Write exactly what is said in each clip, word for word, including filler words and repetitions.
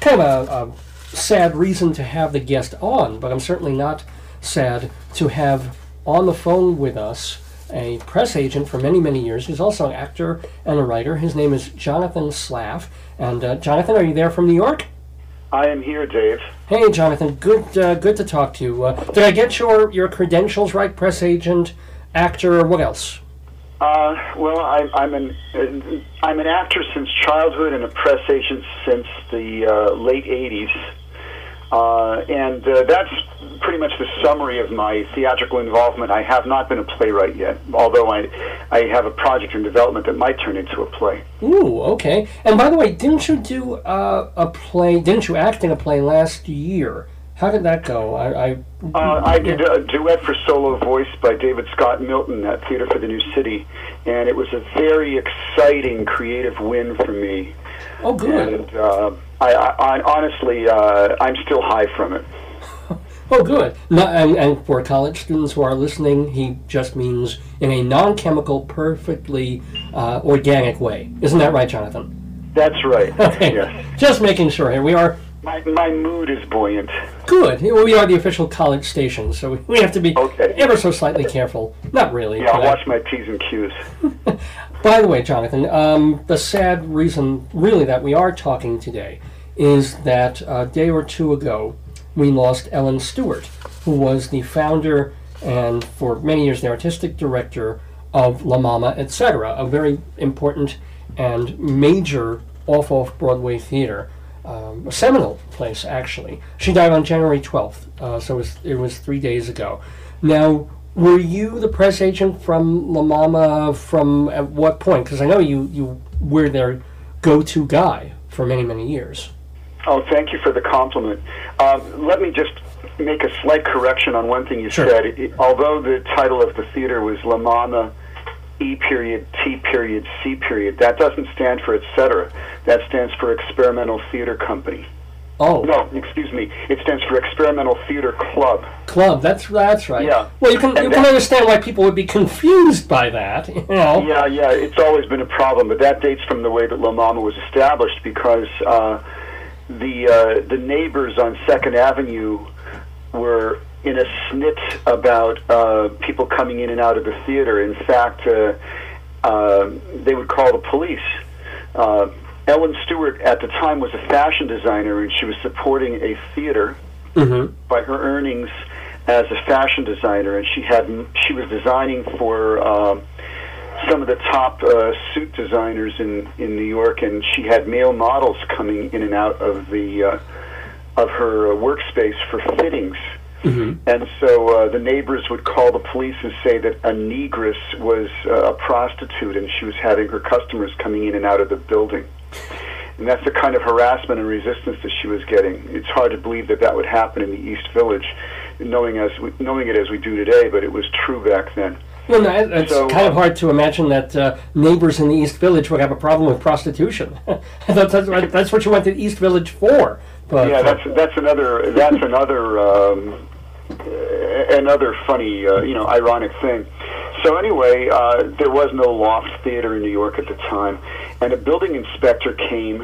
kind of a, a sad reason to have the guest on, but I'm certainly not sad to have on the phone with us a press agent for many, many years. He's also an actor and a writer. His name is Jonathan Slav. And uh, Jonathan, are you there from New York? I am here, Dave. Hey, Jonathan. Good, uh, good to talk to you. Uh, did I get your your credentials right? Press agent, actor, what else? Uh, well, I, I'm an I'm an actor since childhood and a press agent since the uh, late eighties, uh, and uh, that's pretty much the summary of my theatrical involvement. I have not been a playwright yet, although I I have a project in development that might turn into a play. Ooh, okay. And by the way, didn't you do uh, a play? Didn't you act in a play last year? How did that go? I I, uh, I did a duet for solo voice by David Scott Milton at Theater for the New City, and it was a very exciting, creative win for me. Oh, good. And uh, I, I, I honestly, uh, I'm still high from it. Oh, good. No, and, and for college students who are listening, he just means in a non-chemical, perfectly uh, organic way. Isn't that right, Jonathan? That's right. Okay. Yes. Just making sure. Here we are. My my mood is buoyant. Good. We are the official college station, so we have to be okay. ever so slightly careful. Not really. Yeah, I'll watch my P's and Q's. By the way, Jonathan, um, the sad reason, really, that we are talking today is that a day or two ago, we lost Ellen Stewart, who was the founder and for many years the artistic director of La Mama, et cetera, a very important and major off-off-Broadway theater. Um, a seminal place, actually. She died on January twelfth, uh, so it was, it was three days ago. Now, were you the press agent from La Mama from at what point? Because I know you, you were their go-to guy for many, many years. Oh, thank you for the compliment. Um, let me just make a slight correction on one thing you Sure. said. It, although the title of the theater was La Mama, E period, T period, C period, that doesn't stand for et cetera. That stands for Experimental Theater Company. Oh. No, excuse me. It stands for Experimental Theater Club. Club, that's that's right. Yeah. Well, you can you can understand why people would be confused by that, you know. Yeah, yeah, it's always been a problem, but that dates from the way that La Mama was established because uh, the uh, the neighbors on Second Avenue were in a snit about uh, people coming in and out of the theater. In fact, uh, uh, they would call the police. Uh, Ellen Stewart at the time was a fashion designer, and she was supporting a theater Mm-hmm. by her earnings as a fashion designer, and she had she was designing for uh, some of the top uh, suit designers in, in New York, and she had male models coming in and out of the uh, of her uh, workspace for fittings. Mm-hmm. And so uh, the neighbors would call the police and say that a negress was uh, a prostitute, and she was having her customers coming in and out of the building. And that's the kind of harassment and resistance that she was getting. It's hard to believe that that would happen in the East Village, knowing as we, knowing it as we do today, but it was true back then. Well, no, it's So, kind of uh, hard to imagine that uh, neighbors in the East Village would have a problem with prostitution. I thought that's, what- that's what you went to East Village for. But, Yeah, that's that's another that's another um, uh, another funny, uh, you know, ironic thing. So anyway, uh, there was no loft theater in New York at the time, and a building inspector came,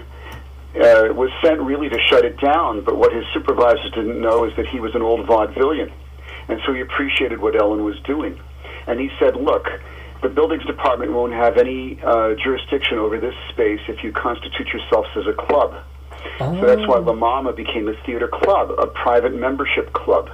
uh, was sent really to shut it down, but what his supervisors didn't know is that he was an old vaudevillian, and so he appreciated what Ellen was doing. And he said, look, the buildings department won't have any uh, jurisdiction over this space if you constitute yourselves as a club. Oh. So that's why La Mama became a theater club, a private membership club.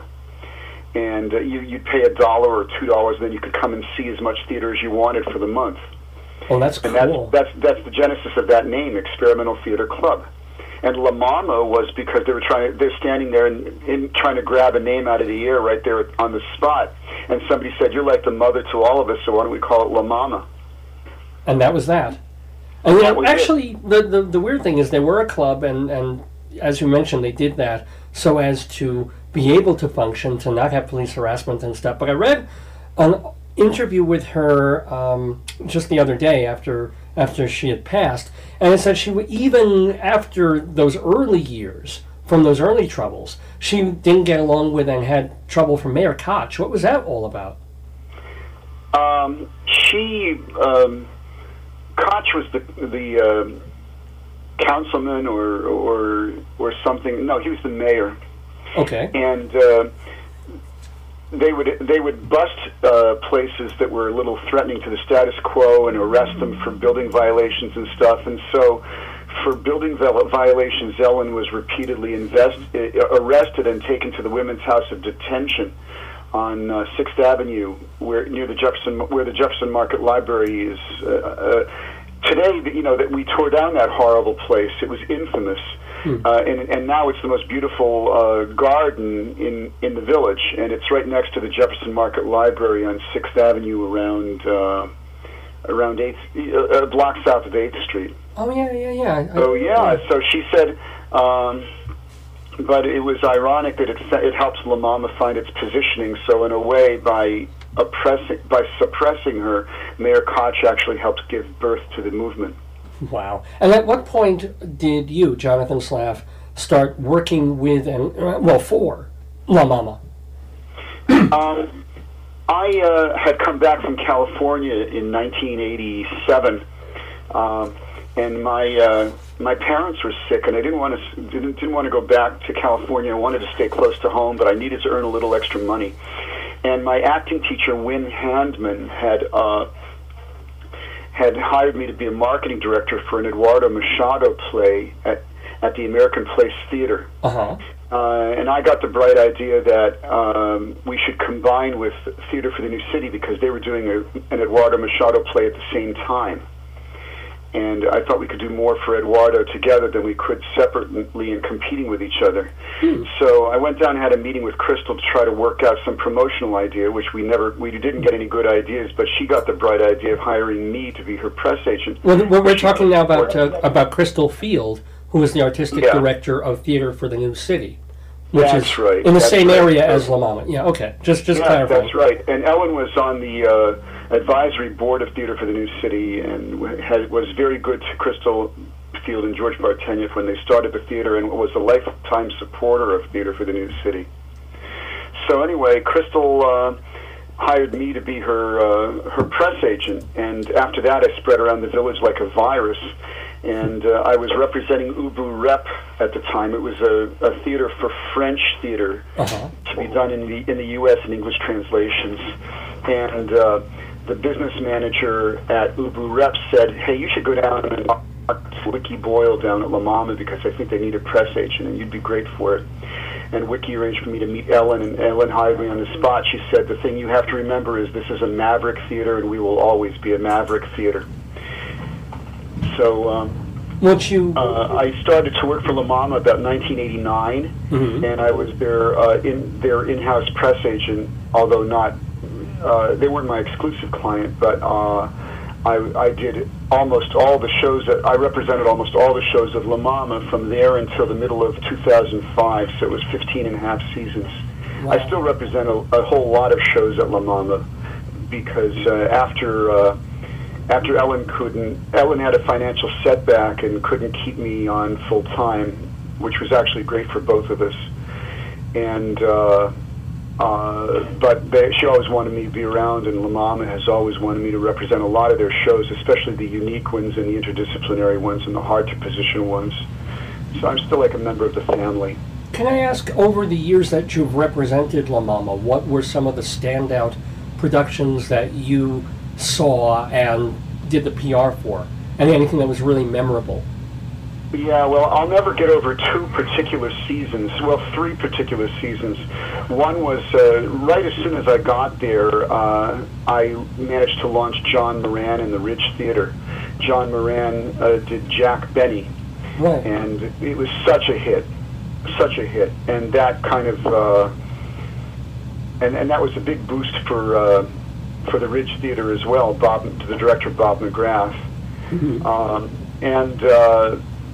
And uh, you, you'd pay a dollar or two dollars, and then you could come and see as much theater as you wanted for the month. Oh, that's And cool. that's, that's, that's the genesis of that name, Experimental Theater Club. And La Mama was because they were trying to, they're standing there and, and trying to grab a name out of the air right there on the spot. And somebody said, you're like the mother to all of us, so why don't we call it La Mama? And that was that. And That yeah, was actually, the, the the weird thing is they were a club, and, and as you mentioned, they did that so as to be able to function, to not have police harassment and stuff. But I read an interview with her um, just the other day after after she had passed, and it said she would, even after those early years, from those early troubles, she didn't get along with and had trouble from Mayor Koch. What was that all about? Um, she, um, Koch was the, the, um councilman or or or something. No, he was the mayor. Okay. And uh, they would they would bust uh, places that were a little threatening to the status quo and arrest them for building violations and stuff. And so, for building violations, Ellen was repeatedly invest, uh, arrested and taken to the Women's House of Detention on uh, Sixth Avenue, where near the Jefferson, where the Jefferson Market Library is. Uh, uh, today, you know, that we tore down that horrible place. It was infamous, hmm. uh, and and now it's the most beautiful uh, garden in in the village, and it's right next to the Jefferson Market Library on Sixth Avenue, around uh, around eighth, uh, a block south of Eighth Street. Oh yeah, yeah, yeah. So yeah, yeah. so she said. Um, But it was ironic that it it helps La Mama find its positioning. So in a way, by oppressing, by suppressing her, Mayor Koch actually helped give birth to the movement. Wow! And at what point did you, Jonathan Slav, start working with and uh, well for La Mama? um, I uh, had come back from California in nineteen eighty-seven, um, and my. Uh, My parents were sick, and I didn't want to didn't didn't want to go back to California. I wanted to stay close to home, but I needed to earn a little extra money. And my acting teacher, Win Handman, had uh, had hired me to be a marketing director for an Eduardo Machado play at at the American Place Theater. Uh-huh. Uh, and I got the bright idea that um, we should combine with Theater for the New City because they were doing a, an Eduardo Machado play at the same time. And I thought we could do more for Eduardo together than we could separately and competing with each other. Hmm. So I went down and had a meeting with Crystal to try to work out some promotional idea, which we never, we didn't get any good ideas, but she got the bright idea of hiring me to be her press agent. Well, we're, we're talking now about uh, about Crystal Field, who is the artistic yeah. director of Theater for the New City, which that's is right. in the that's same right. area as La Mama. Yeah, okay. Just just yeah, clarifying. That's right. And Ellen was on the uh, advisory board of Theater for the New City and had, was very good to Crystal Field and George Bartenieff when they started the theater, and was a lifetime supporter of Theater for the New City. So anyway, Crystal uh, hired me to be her uh, her press agent, and after that I spread around the village like a virus. And uh, I was representing Ubu Rep at the time. It was a, a theater for French theater uh-huh. to be done in the in the U S in English translations. And uh, the business manager at Ubu Rep said, "Hey, you should go down and talk to Wiki Boyle down at La Mama because I think they need a press agent, and you'd be great for it." And Wiki arranged for me to meet Ellen, and Ellen hired me on the spot. She said, "The thing you have to remember is this is a maverick theater, and we will always be a maverick theater." So um, Would you... uh, I started to work for La Mama about nineteen eighty-nine, mm-hmm. and I was their uh, in their in-house press agent. Although not, uh, they weren't my exclusive client, but uh, I, I did almost all the shows that I represented almost all the shows of La Mama from there until the middle of two thousand five. So it was fifteen and a half seasons. Wow. I still represent a, a whole lot of shows at La Mama because uh, after. Uh, After Ellen couldn't, Ellen had a financial setback and couldn't keep me on full time, which was actually great for both of us. And uh, uh, but they, she always wanted me to be around, and La Mama has always wanted me to represent a lot of their shows, especially the unique ones and the interdisciplinary ones and the hard to position ones. So I'm still like a member of the family. Can I ask, over the years that you've represented La Mama, what were some of the standout productions that you saw and did the P R for, and anything that was really memorable? Yeah, well, I'll never get over two particular seasons, well, three particular seasons. One was uh, right as soon as I got there, uh, I managed to launch John Moran in the Ridge Theater. John Moran uh, did Jack Benny, right. And it was such a hit, such a hit, and that kind of, uh, and, and that was a big boost for uh, for the Ridge Theater as well, Bob, to the director Bob McGrath. Mm-hmm. Um, and uh,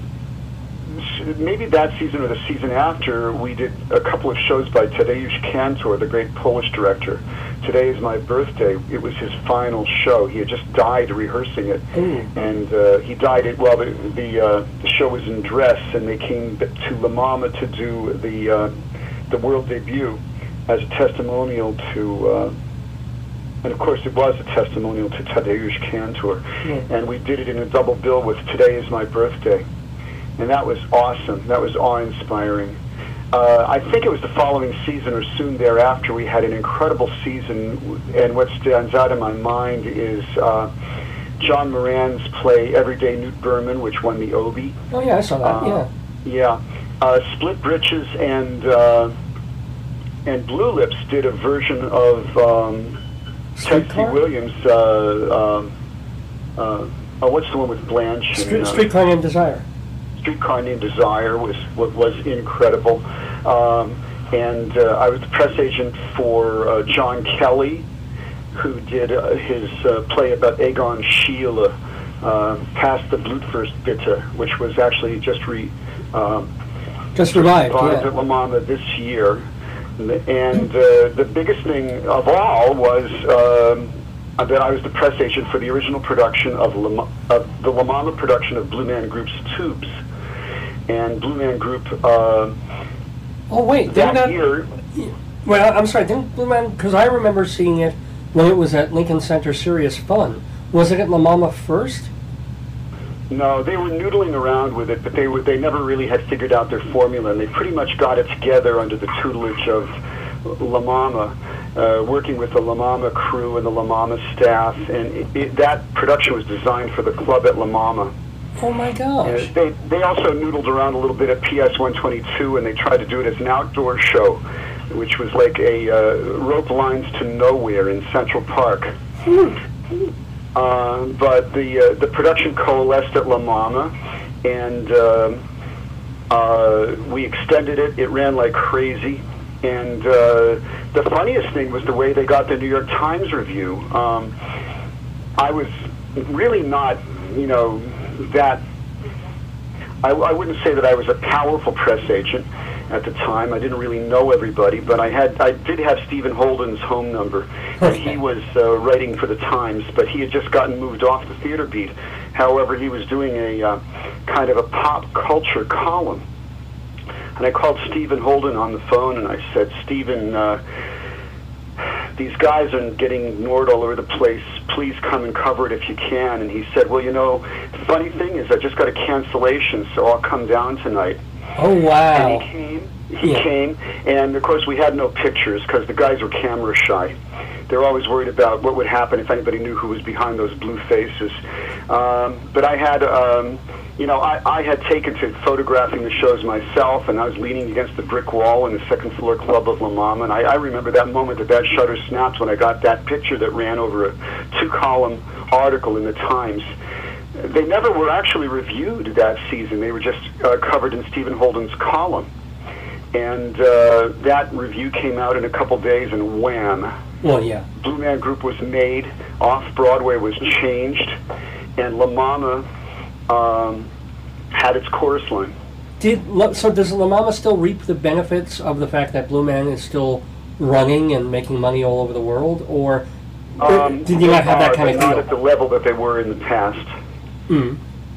maybe that season or the season after, we did a couple of shows by Tadeusz Kantor, the great Polish director. Today is My Birthday. It was his final show. He had just died rehearsing it. Mm. And uh, he died, it, well, the, the, uh, the show was in dress, and they came to La Mama to do the, uh, the world debut as a testimonial to... Uh, And of course, it was a testimonial to Tadeusz Kantor, yeah. And we did it in a double bill with "Today Is My Birthday," and that was awesome. That was awe-inspiring. Uh, I think it was the following season or soon thereafter we had an incredible season, and what stands out in my mind is uh, John Moran's play Everyday Newt Berman, which won the Obie. Oh yeah, I saw that. Uh, yeah. Yeah. Uh, Split Britches and uh, and Blue Lips did a version of um, Ted C. Williams. Uh, um, uh, oh, what's the one with Blanche? Street, and, uh, Streetcar Named Desire. Streetcar Named Desire was was incredible, um, and uh, I was the press agent for uh, John Kelly, who did uh, his uh, play about Egon Schiele, uh, Past the Blutwurstbitte, which was actually just re um, just revived yeah. at La Mama this year, and uh, the biggest thing of all was. Um, that I was the press agent for the original production of, La, of the La Mama production of Blue Man Group's Tubes. And Blue Man Group, uh, oh wait, that that year... Well, I'm sorry, didn't Blue Man, because I remember seeing it when it was at Lincoln Center Serious Fun. Was it at La Mama first? No, they were noodling around with it, but they were, they never really had figured out their formula, and they pretty much got it together under the tutelage of La Mama. Uh, working with the La Mama crew and the La Mama staff, and it, it, that production was designed for the club at La Mama. Oh my gosh! And they they also noodled around a little bit at P S one twenty-two, and they tried to do it as an outdoor show, which was like a uh, rope lines to nowhere in Central Park. Hmm. Uh, but the uh, the production coalesced at La Mama, and uh, uh, we extended it. It ran like crazy. And uh, the funniest thing was the way they got the New York Times review. Um, I was really not, you know, that... I, I wouldn't say that I was a powerful press agent at the time. I didn't really know everybody, but I had, I did have Stephen Holden's home number, and he was uh, writing for the Times, but he had just gotten moved off the theater beat. However, he was doing a uh, kind of a pop culture column. And I called Stephen Holden on the phone, and I said, Stephen, uh, these guys are getting ignored all over the place. Please come and cover it if you can. And he said, well, you know, the funny thing is I just got a cancellation, so I'll come down tonight. Oh, wow. And he came. He yeah. came, and of course we had no pictures because the guys were camera shy. They're always worried about what would happen if anybody knew who was behind those blue faces. Um, but I had... Um, You know, I, I had taken to photographing the shows myself, and I was leaning against the brick wall in the second floor club of La Mama, and I, I remember that moment that that shutter snapped when I got that picture that ran over a two-column article in the Times. They never were actually reviewed that season. They were just uh, covered in Stephen Holden's column. And uh, that review came out in a couple days, and wham. Well, yeah. Blue Man Group was made, Off-Broadway was changed, and La Mama... Um, had its chorus line. Did so? Does La Mama still reap the benefits of the fact that Blue Man is still running and making money all over the world, or um, did you not have that kind of deal? Not at the level that they were in the past. Mm.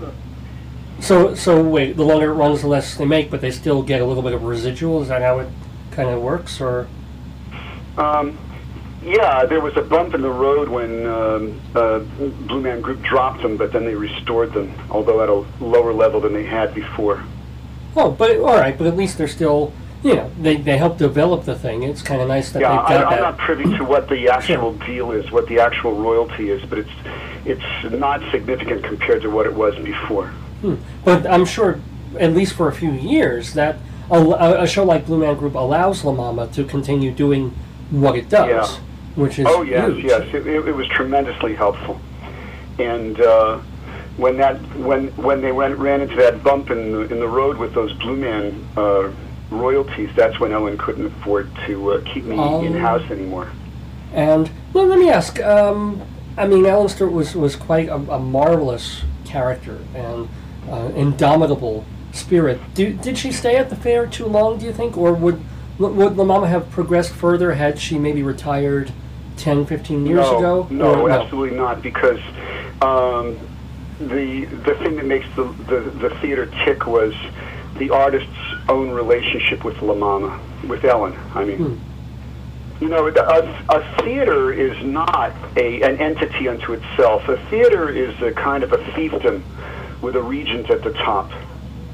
So, so wait. The longer it runs, the less they make, but they still get a little bit of residual. Is that how it kind of works, or? Um, Yeah, there was a bump in the road when um, uh, Blue Man Group dropped them, but then they restored them, although at a lower level than they had before. Oh, but all right, but at least they're still, you know, they, they helped develop the thing. It's kind of nice that yeah, they've got I, that. I'm not privy to what the actual Sure. deal is, what the actual royalty is, but it's it's not significant compared to what it was before. Hmm. But I'm sure, at least for a few years, that a, a show like Blue Man Group allows La Mama to continue doing what it does. Yeah. Which is oh yes, huge. yes, it, it, it was tremendously helpful, and uh, when that when when they went, ran into that bump in the, in the road with those Blue Man uh, royalties, that's when Ellen couldn't afford to uh, keep me um, in house anymore. And well, let me ask. Um, I mean, Ellen Stewart was was quite a, a marvelous character and uh, indomitable spirit. Do, did she stay at the fair too long? Do you think, or would would La Mama have progressed further had she maybe retired ten, fifteen years no, ago? No, or, absolutely not, because um, the the thing that makes the, the, the theater tick was the artist's own relationship with La Mama, with Ellen, I mean. Hmm. You know, a, a theater is not a an entity unto itself. A theater is a kind of a fiefdom with a regent at the top.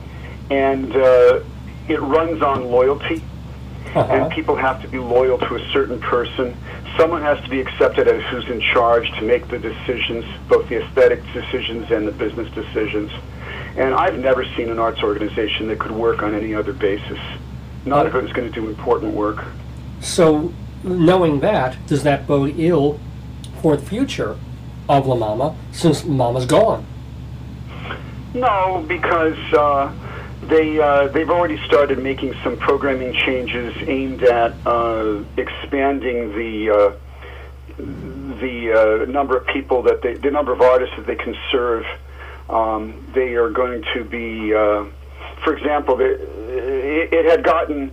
and uh, it runs on loyalty. Uh-huh. And people have to be loyal to a certain person. Someone has to be accepted as who's in charge to make the decisions, both the aesthetic decisions and the business decisions. And I've never seen an arts organization that could work on any other basis. Not if it was going to do important work. So, knowing that, does that bode ill for the future of La Mama, since Mama's gone? No, because uh, they uh, they've already started making some programming changes aimed at uh, expanding the uh, the uh, number of people that they, the number of artists that they can serve. Um, they are going to be, uh, for example, they, it, it had gotten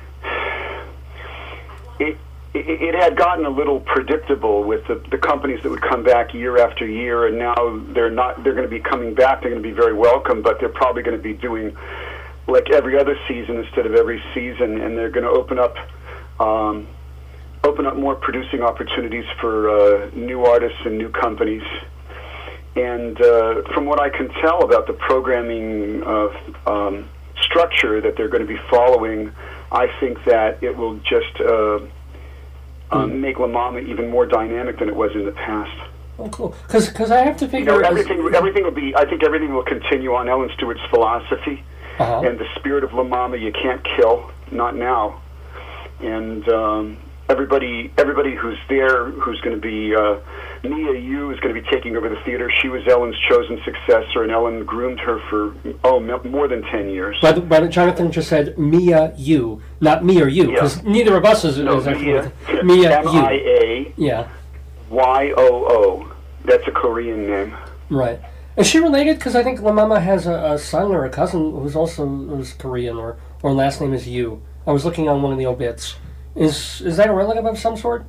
it. It had gotten a little predictable with the, the companies that would come back year after year, and now they're not. They're going to be coming back. They're going to be very welcome, but they're probably going to be doing like every other season instead of every season, and they're going to open up um, open up more producing opportunities for uh, new artists and new companies. And uh, from what I can tell about the programming uh, um, structure that they're going to be following, I think that it will just uh, Um, make La Mama even more dynamic than it was in the past. Oh, cool. Because I have to figure... You know, everything, everything will be... I think everything will continue on Ellen Stewart's philosophy uh-huh. and the spirit of La Mama. You can't kill, not now. And um, everybody everybody who's there, who's going to be... Uh, Mia Yu is going to be taking over the theater. She was Ellen's chosen successor, and Ellen groomed her for, oh, more than ten years. But, but Jonathan just said Mia Yu, not me or you, because yeah. neither of us is, no, is actually... Mia, Mia M I A yeah. Y O O. That's a Korean name. Right. Is she related? Because I think La Mama has a, a son or a cousin who's also who's Korean, or, or last name is Yu. I was looking on one of the obits. Is is that a relative of some sort?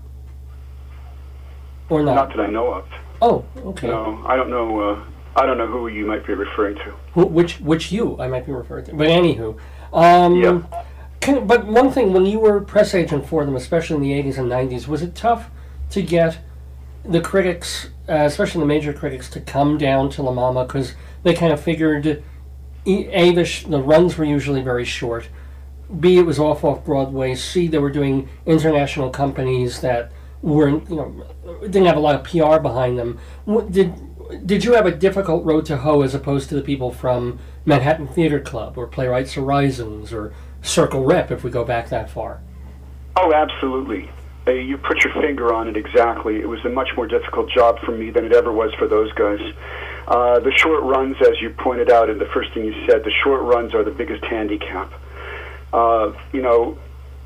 Or not? Not that I know of. Oh, okay. No, I don't know. Uh, I don't know who you might be referring to. Who, which which you I might be referring to. But anywho, um, yeah. Can, but one thing, when you were press agent for them, especially in the eighties and nineties, was it tough to get the critics, uh, especially the major critics, to come down to La Mama, because they kind of figured, A, the, sh- the runs were usually very short, B, it was off off Broadway, C, they were doing international companies that weren't, you know, didn't have a lot of P R behind them. What, did did you have a difficult road to hoe as opposed to the people from Manhattan Theater Club or Playwrights Horizons or Circle Rep, if we go back that far? Oh, absolutely. Uh, you put your finger on it exactly. It was a much more difficult job for me than it ever was for those guys. Uh, the short runs, as you pointed out in the first thing you said, the short runs are the biggest handicap. Uh, you know,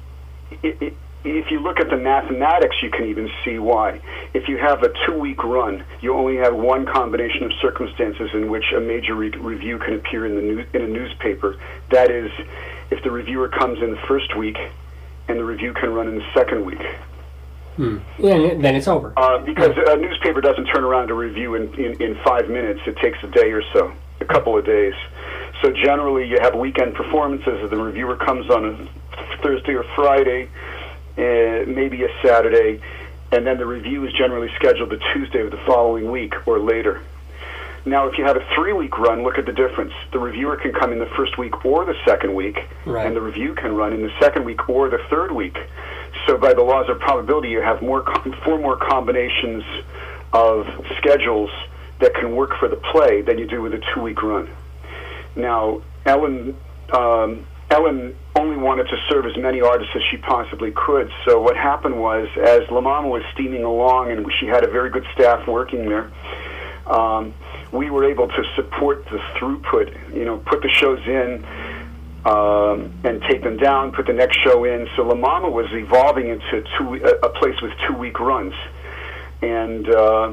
it, it, if you look at the mathematics, you can even see why. If you have a two-week run, you only have one combination of circumstances in which a major re- review can appear in the new, in a newspaper. That is, if the reviewer comes in the first week, and the review can run in the second week. Hmm. Yeah, then it's over. Uh, because a newspaper doesn't turn around a review in, in, in five minutes. It takes a day or so, a couple of days. So generally, you have weekend performances. The reviewer comes on a Thursday or Friday, uh, maybe a Saturday, and then the review is generally scheduled the Tuesday of the following week or later. Now, if you have a three-week run, look at the difference. The reviewer can come in the first week or the second week, right. and the review can run in the second week or the third week. So by the laws of probability, you have more four more combinations of schedules that can work for the play than you do with a two-week run. Now, Ellen um, Ellen only wanted to serve as many artists as she possibly could, so what happened was, as La Mama was steaming along and she had a very good staff working there, um, we were able to support the throughput, you know, put the shows in um, and take them down, put the next show in. So La Mama was evolving into two, a, a place with two-week runs. And uh,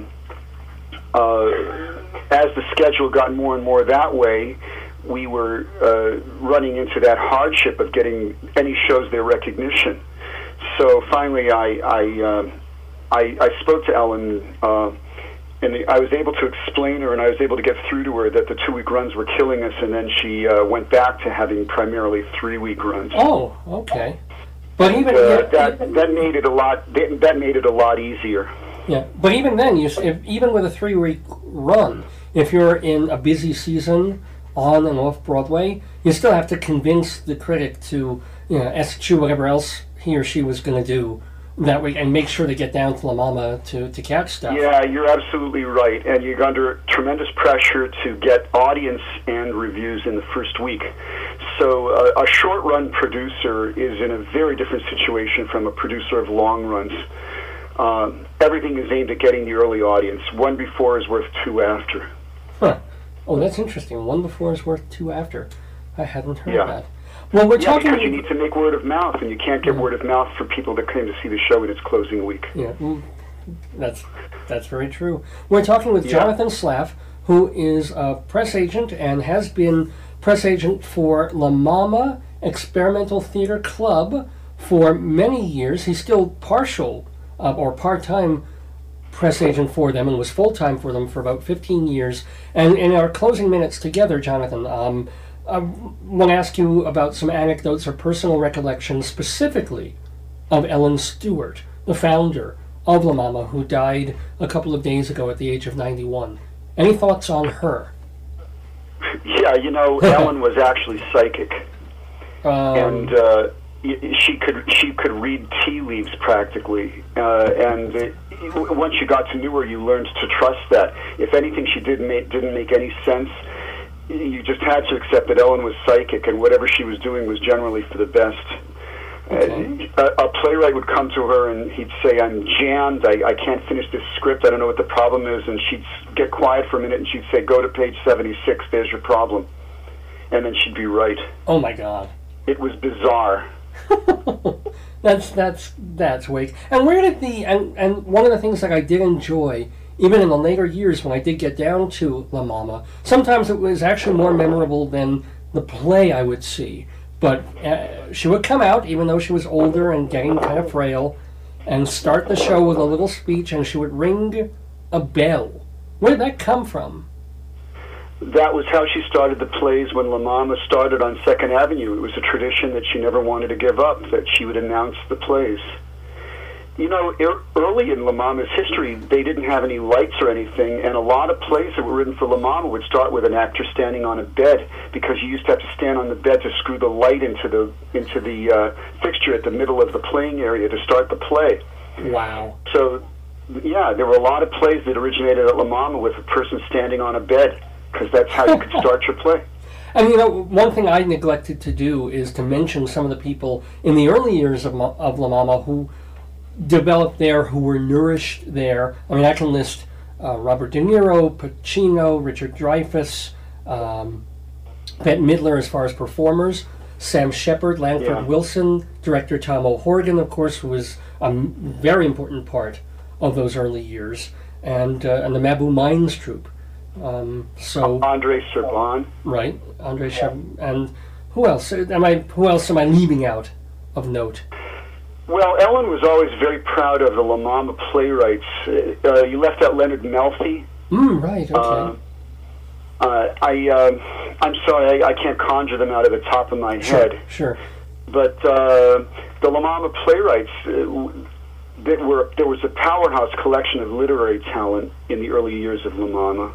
uh, as the schedule got more and more that way, we were uh, running into that hardship of getting any shows their recognition. So finally I, I, uh, I, I spoke to Ellen uh, and I was able to explain her, and I was able to get through to her that the two-week runs were killing us, and then she uh, went back to having primarily three-week runs. Oh, okay. But and, even uh, yeah, that that made it a lot that made it a lot easier. Yeah, but even then, you if, even with a three-week run, if you're in a busy season on and off Broadway, you still have to convince the critic to, you know, eschew whatever else he or she was going to do that week and make sure they get down to La Mama to, to catch stuff. Yeah, you're absolutely right. And you're under tremendous pressure to get audience and reviews in the first week. So uh, a short-run producer is in a very different situation from a producer of long runs. Um, everything is aimed at getting the early audience. One before is worth two after. Huh. Oh, that's interesting. One before is worth two after. I hadn't heard Yeah. that. Well, we're Yeah, talking. because you need to make word of mouth, and you can't get Yeah. word of mouth for people that came to see the show in its closing week. Yeah, mm, that's that's very true. We're talking with Yeah. Jonathan Slav, who is a press agent and has been press agent for La Mama Experimental Theater Club for many years. He's still partial uh, or part-time press agent for them and was full-time for them for about fifteen years. And in our closing minutes together, Jonathan, um, I want to ask you about some anecdotes or personal recollections specifically of Ellen Stewart, the founder of La Mama, who died a couple of days ago at the age of ninety-one. Any thoughts on her? Yeah, you know, Ellen was actually psychic, Um, and uh, y- she could she could read tea leaves practically. Uh, and it, once you got to know her, you learned to trust that. If anything she did make didn't make any sense, you just had to accept that Ellen was psychic, and whatever she was doing was generally for the best. Okay. Uh, a, a playwright would come to her and he'd say, "I'm jammed. I, I can't finish this script. I don't know what the problem is." And she'd get quiet for a minute and she'd say, "Go to page seventy-six. There's your problem." And then she'd be right. oh my God. It was bizarre. that's that's that's wake. And where did the and and one of the things that I did enjoy, even in the later years when I did get down to La Mama, sometimes it was actually more memorable than the play I would see. But uh, she would come out, even though she was older and getting kind of frail, and start the show with a little speech, and she would ring a bell. Where did that come from? That was how she started the plays when La Mama started on Second Avenue. It was a tradition that she never wanted to give up, that she would announce the plays. You know, er- early in La Mama's history, they didn't have any lights or anything, and a lot of plays that were written for La Mama would start with an actor standing on a bed, because you used to have to stand on the bed to screw the light into the into the uh, fixture at the middle of the playing area to start the play. Wow. So, yeah, there were a lot of plays that originated at La Mama with a person standing on a bed, because that's how you could start your play. And you know, one thing I neglected to do is to mention some of the people in the early years of, Ma- of La Mama who developed there, who were nourished there. I mean, I can list uh, Robert De Niro, Pacino, Richard Dreyfuss, um, Bette Midler as far as performers, Sam Shepard, Lanford Yeah. Wilson, director Tom O'Horgan, of course, who was a m- very important part of those early years, and uh, and the Mabou Mines troupe. Um, so Andre Serban. right, Andre Shep, and who else? Am I? Who else am I leaving out of note? Well, Ellen was always very proud of the La Mama playwrights. Uh, you left out Leonard Melfi. Mm, right. Okay. Uh, uh, I, uh, I'm sorry, I, I can't conjure them out of the top of my sure. head. Sure. But uh, the La Mama playwrights, uh, that were there was a powerhouse collection of literary talent in the early years of La Mama,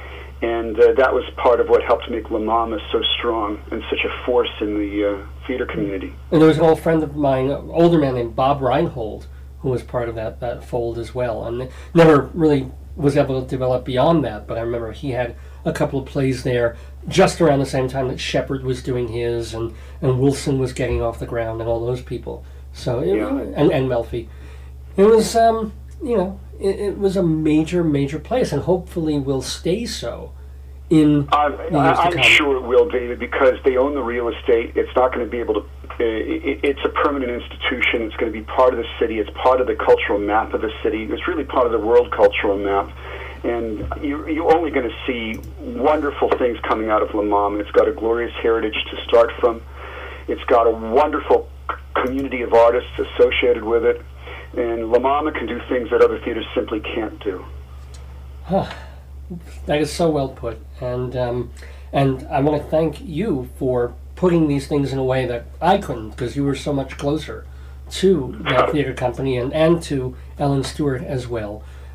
and uh, that was part of what helped make La Mama so strong and such a force in the uh, theater community. And there was an old friend of mine, an older man named Bob Reinhold, who was part of that, that fold as well, and never really was able to develop beyond that. But I remember he had a couple of plays there just around the same time that Shepard was doing his, and, and Wilson was getting off the ground, and all those people. So it, Yeah. and and Melfi, it was um you know it, it was a major major place, and hopefully will stay so in I'm, the years to I'm come. sure it will, David, because they own the real estate. It's not going to be able to. Uh, it, it's a permanent institution. It's going to be part of the city. It's part of the cultural map of the city. It's really part of the world cultural map. And you're, you're only going to see wonderful things coming out of La Mama. It's got a glorious heritage to start from. It's got a wonderful c- community of artists associated with it. And La Mama can do things that other theaters simply can't do. Huh. That is so well put, and um, and I want to thank you for putting these things in a way that I couldn't, because you were so much closer to that theater company and, and to Ellen Stewart as well.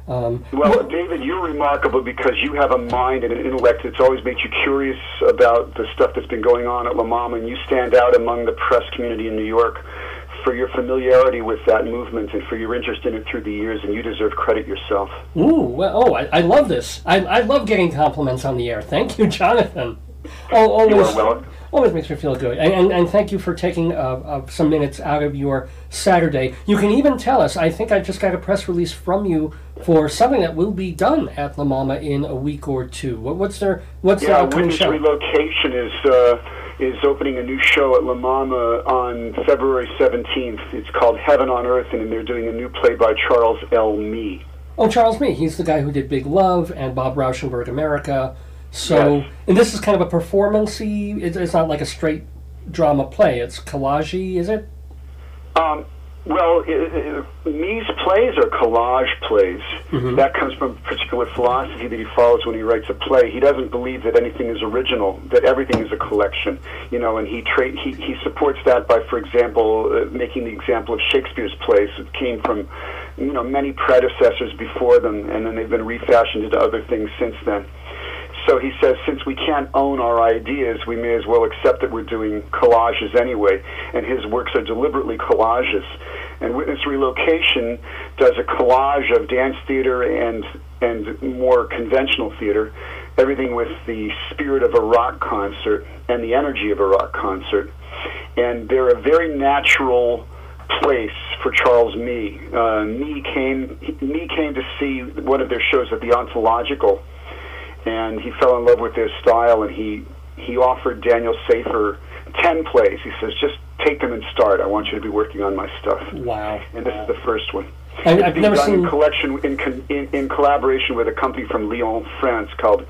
Um, Well, wh- David, you're remarkable because you have a mind and an intellect that's always made you curious about the stuff that's been going on at La Mama, and you stand out among the press community in New York for your familiarity with that movement and for your interest in it through the years, and you deserve credit yourself. Ooh, well, oh, I, I love this. I, I love getting compliments on the air. Thank you, Jonathan. Oh, always, You are welcome. always makes me feel good. And, and, and thank you for taking uh, uh, some minutes out of your Saturday. You can even tell us, I think I just got a press release from you for something that will be done at La Mama in a week or two. What, what's their, what's Yeah, the upcoming Witness show? Relocation is uh, is opening a new show at La Mama on February seventeenth. It's called Heaven on Earth, and they're doing a new play by Charles L. Mee. Oh, Charles Mee. He's the guy who did Big Love and Bob Rauschenberg America. So, Yes. and this is kind of a performance-y, it's, it's not like a straight drama play. It's collage-y, is it? Um, well, i i Mee's plays are collage plays. Mhm. That comes from a particular philosophy that he follows when he writes a play. He doesn't believe that anything is original, that everything is a collection. You know, and he tra- he, he supports that by, for example, uh, making the example of Shakespeare's plays that came from, you know, many predecessors before them, and then they've been refashioned into other things since then. So he says, since we can't own our ideas, we may as well accept that we're doing collages anyway. And his works are deliberately collages. And Witness Relocation does a collage of dance theater and and more conventional theater, everything with the spirit of a rock concert and the energy of a rock concert. And they're a very natural place for Charles Mee. Uh, Mee came Mee came to see one of their shows at the Ontological, and he fell in love with their style, and he he offered Daniel Safer ten plays. He says, just take them and start. I want you to be working on my stuff. Wow. And this is the first one. I, It's I've being never done seen... in collection in, con- in in collaboration with a company from Lyon, France, called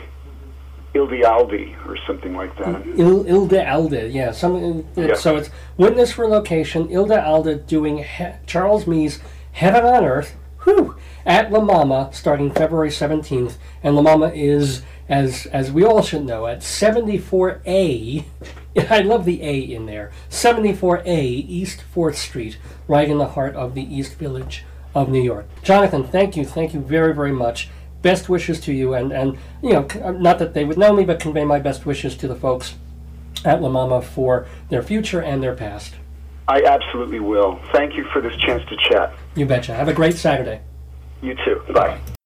Ildialdi or something like that. Il, Ilda Alda, yeah. Some, Yeah. So it's Witness Relocation, Ilda Alda doing he- Charles Mee's Heaven on Earth, whew, at La Mama, starting February seventeenth. And La Mama is, as as we all should know, at seventy-four A, I love the A in there, seventy-four A East fourth Street, right in the heart of the East Village of New York. Jonathan, thank you, thank you very, very much. Best wishes to you, and, and you know, c- not that they would know me, but convey my best wishes to the folks at La Mama for their future and their past. I absolutely will. Thank you for this chance to chat. You betcha. Have a great Saturday. You too. Bye.